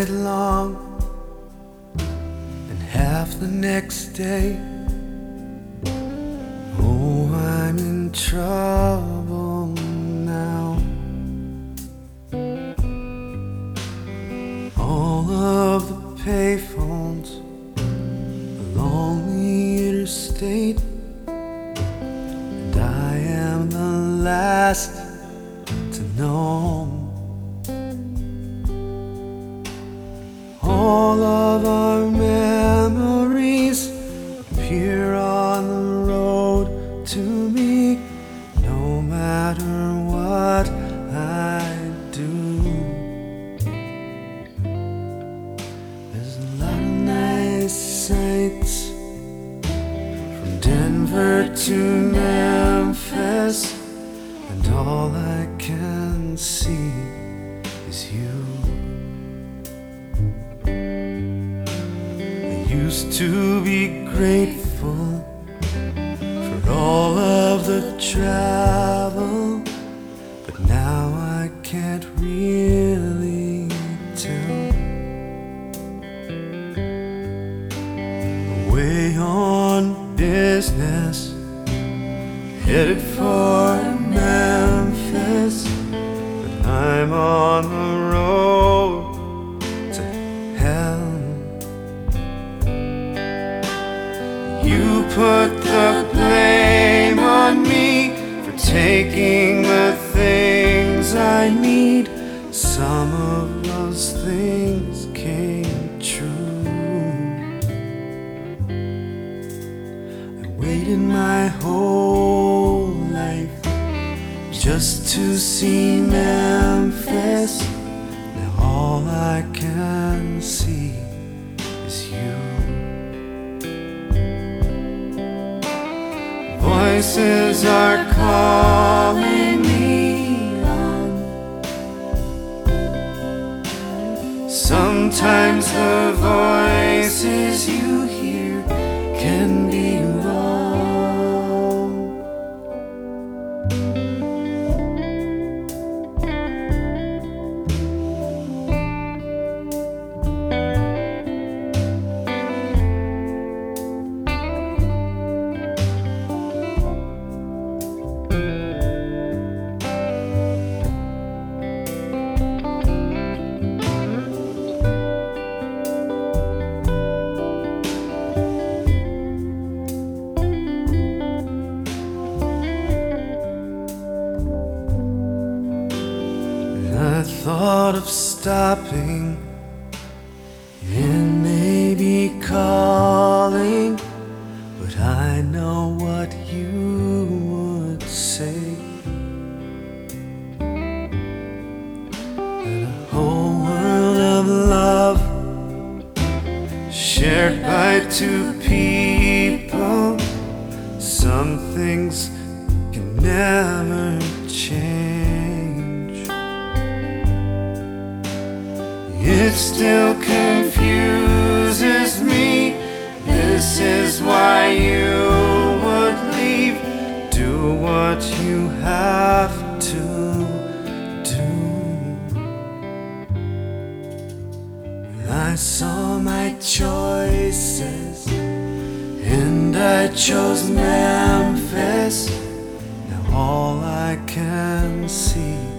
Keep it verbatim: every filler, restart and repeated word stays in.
night long and half the next day. Oh, I'm in trouble now. All of the payphones along the interstate, and I am the last to know. All of our memories appear on the road to me, no matter what I do. There's a lot of nice sights from Denver to Memphis, and all I can see is you. Used to be grateful for all of the travel, but now I can't really tell. Away on business, headed for Memphis, but I'm on the road to hell. You put the blame on me for taking the things I need. Some of those things came true. I waited my whole life just to see Memphis. Now all I can see is you. Voices are calling me on. Sometimes the voices you hear can be wrong. I thought of stopping and maybe calling, but I know what you would say. And a whole world of love shared by two people, some things can never change. It still confuses me. This is why you would leave. Do what you have to do. I saw my choices and I chose Memphis. Now all I can see